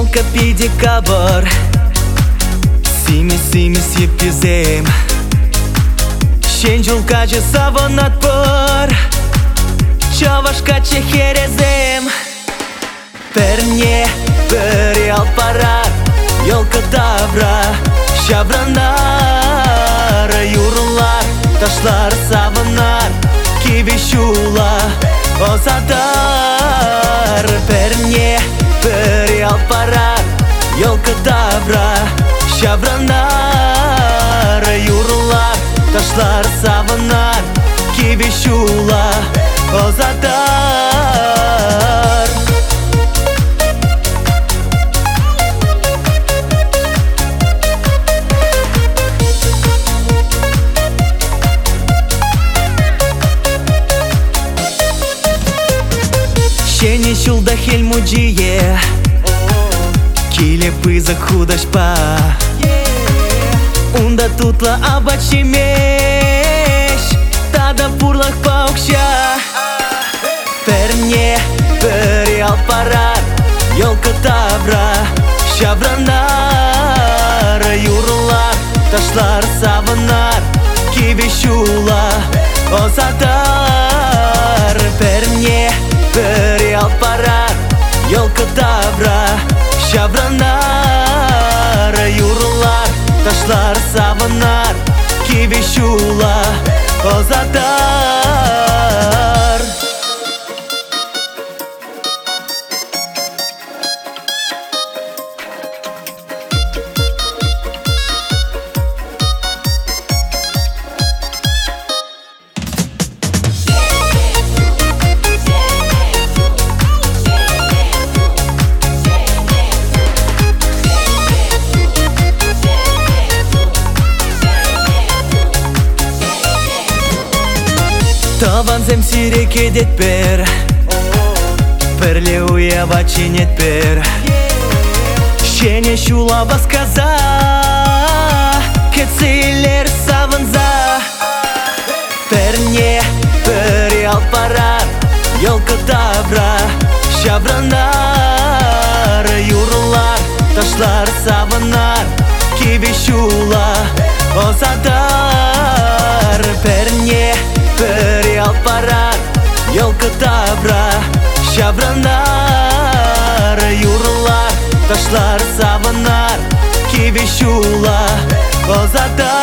Декабрь, Симис епизем. Шенжулка жасаван отпор, Чавашка чехерезем. Перне, периал парар, Ёлка тавра, Шавранар, Юрлар, ташлар саванар, Кивишула, Озадар. Перне, периал парар, Ёлка тавра, Шавранар, Юрлар, ташлар саванар, Кивишула, Озадар. Шене шулда хельмуджие, Килепы захудашпа, Унда тутла абачимеш, Тада пурлах паукша. Перне, периал парар, Ёлка тавра, Шавранар, Юрлар, ташлар саванар, Кивишула, Озадар. Перне, периал парар, Ёлка тавра, Шавранар, Юрлар, ташлар саванар, Кивишула, Озадар. Таванзем сиреке детпер, Перле уява чинетпер. Шене шула басказа, Кецилер саванза. Перне, периал парар, Ёлка тавра, Шавранар, Юрлар, ташлар саванар, Кивишула, Озадар. Перне, периал парар, Ёлка тавра, Шавранар, Юрлар, ташлар саванар, Кивишула, Озадар.